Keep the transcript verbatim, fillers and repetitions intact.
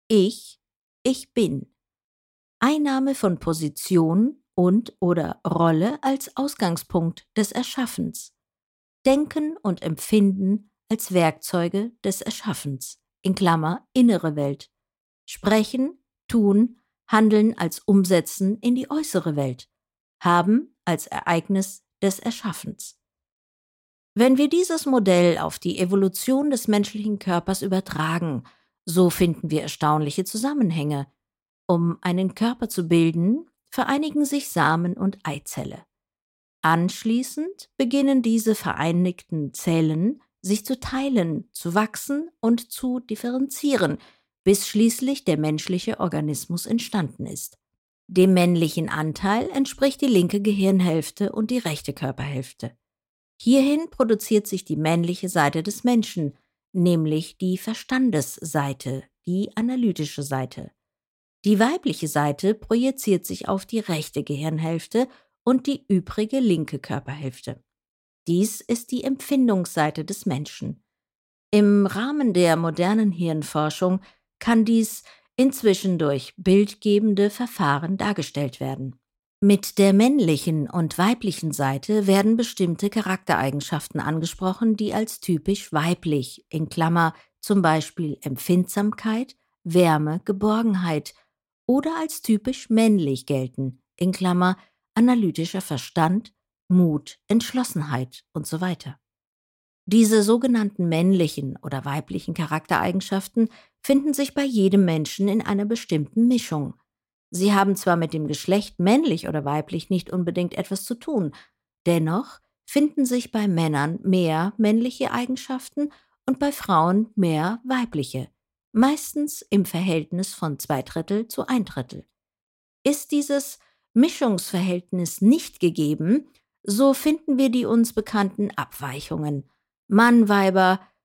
Ich, ich bin. Einnahme von Position und/oder Rolle als Ausgangspunkt des Erschaffens. Denken und Empfinden als Werkzeuge des Erschaffens in Klammer innere Welt. Sprechen, tun, handeln als Umsetzen in die äußere Welt. Haben als Ereignis des Erschaffens. Wenn wir dieses Modell auf die Evolution des menschlichen Körpers übertragen, so finden wir erstaunliche Zusammenhänge. Um einen Körper zu bilden, vereinigen sich Samen und Eizelle. Anschließend beginnen diese vereinigten Zellen sich zu teilen, zu wachsen und zu differenzieren, bis schließlich der menschliche Organismus entstanden ist. Dem männlichen Anteil entspricht die linke Gehirnhälfte und die rechte Körperhälfte. Hierhin produziert sich die männliche Seite des Menschen, nämlich die Verstandesseite, die analytische Seite. Die weibliche Seite projiziert sich auf die rechte Gehirnhälfte und die übrige linke Körperhälfte. Dies ist die Empfindungsseite des Menschen. Im Rahmen der modernen Hirnforschung kann dies inzwischen durch bildgebende Verfahren dargestellt werden. Mit der männlichen und weiblichen Seite werden bestimmte Charaktereigenschaften angesprochen, die als typisch weiblich in Klammer zum Beispiel Empfindsamkeit, Wärme, Geborgenheit oder als typisch männlich gelten in Klammer analytischer Verstand, Mut, Entschlossenheit und so weiter. Diese sogenannten männlichen oder weiblichen Charaktereigenschaften finden sich bei jedem Menschen in einer bestimmten Mischung. Sie haben zwar mit dem Geschlecht männlich oder weiblich nicht unbedingt etwas zu tun, dennoch finden sich bei Männern mehr männliche Eigenschaften und bei Frauen mehr weibliche, meistens im Verhältnis von zwei Drittel zu ein Drittel. Ist dieses Mischungsverhältnis nicht gegeben, so finden wir die uns bekannten Abweichungen. Mann-Weiber,